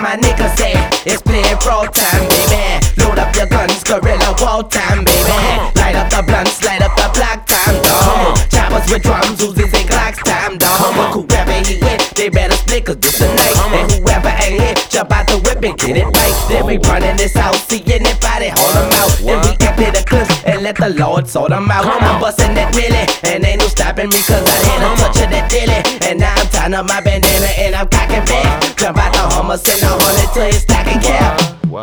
my niggas say it's playing pro time, baby. Load up your guns, guerrilla war time, baby. Light up the blunts, light up the black time, dog. Choppers with drums, Uzis and Glocks time, dog. But whoever he with, they better split, cause this a night. And whoever ain't here, jump out the whip and get it right. Then we running this house, see anybody, hold them out. Then we empty the clips and let the Lord sort them out. I'm busting that milli, and ain't no stopping me, cause I had a touch of that dilly. And now I'm tying up my bandana and I'm cocking back. Jump out the Hummer, send a 100 to his stacking cap.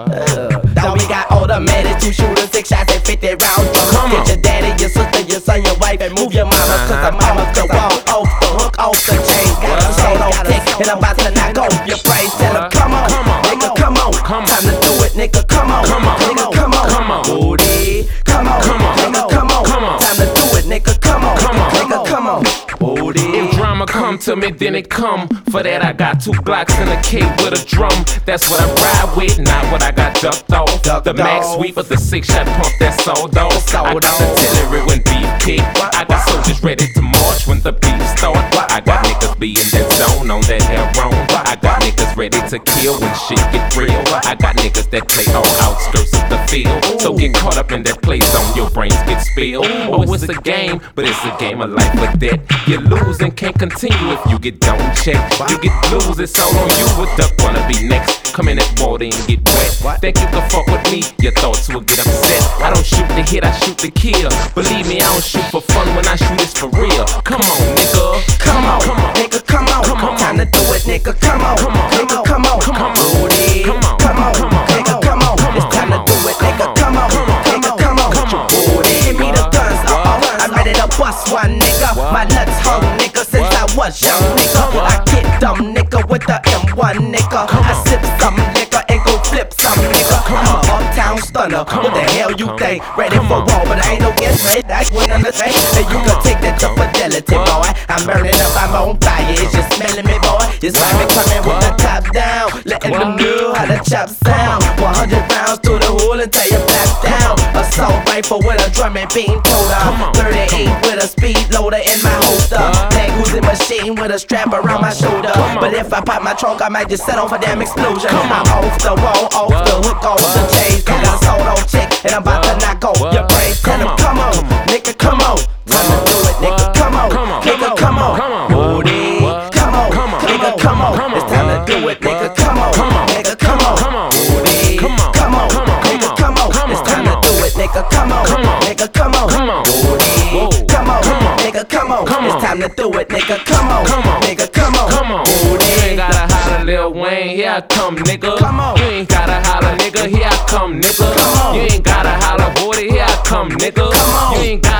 Now we got automatics, 2 shooters, 6 shots and 50 rounds. Get your daddy, your sister, your son, your wife, and move your mama, cause I'm off the wall, off the hook, off the chain. Got a solo tick, and I'm about to knock off your price. Tell him, come on, nigga, come on. Time to do it, nigga, come on. Nigga, come on. Booty, come on. Nigga, come on. Time to do it, nigga, come on. Nigga, come on. Booty. If drama come to me, then it come. For that I got 2 Glocks and a K with a drum. That's what I ride with, not what I got ducked off. The Max sweep of the 6-shot pump, that's sold off. I got artillery when beef kick. I got soldiers ready to march when the beef start. I got niggas be in that zone on that heroin. I got niggas ready to kill when shit get real. I got niggas that play all outskirts of the field. So get caught up in that play zone, your brains get spilled. Oh, it's a game, but it's a game of life or death. You lose and can't continue if you get don't check. You get blues, it's all on you. What duck wanna be next? Come in that water and get wet. Think you can fuck with me? Your thoughts will get upset. I don't shoot to hit, I shoot to kill. Believe me, I don't shoot for fun when I shoot, it's for real. Come on, nigga. Come on, nigga, come on. Time to do it, nigga, come on. Nigga, come on. Booty, come on. Nigga, come on. It's time to do it, nigga, come on. Nigga, come on. Booty, give me the guns, I'm ready to bust one, nigga. My nuts hung, nigga, since I was young, nigga. I get dumb, nigga, with the M1, nigga. I sip some liquor and go flip some, nigga. I'm a uptown stunner, what the hell you think? Ready for war, but I ain't no guess, right? That's what I'm saying. And you can take that to fidelity, boy. I'm burning up, I'm on fire, it's just smelling me, boy. It's like me coming with the top down, letting them know how the chop sound. 100 rounds to the hole until you back down. Assault rifle with a drum and beam toter. 38 with a speed loader in my holster. Mag Uzi machine with a strap around my shoulder. But if I pop my trunk, I might just set off a damn explosion. I'm off the wall, off the hook, off the chain. Got a solo chick, and I'm about to knock off your brains. Tell him, come on, nigga, come on. Time to do it, nigga, come on. Nigga, come on. Booty, come on. Nigga, come on. It's time to do it, nigga, come on. Nigga, come on. Booty, come on. Nigga, come on. It's time to do it, nigga, come on. Nigga, come on. Booty, come on. Nigga, come on. It's time to do it, nigga, come on. Nigga, come on. Booty. You ain't gotta holler, Lil Wayne, here I come, nigga. You ain't gotta holler, nigga, here I come, nigga. You ain't gotta holler, booty, here I come, nigga. You ain't gotta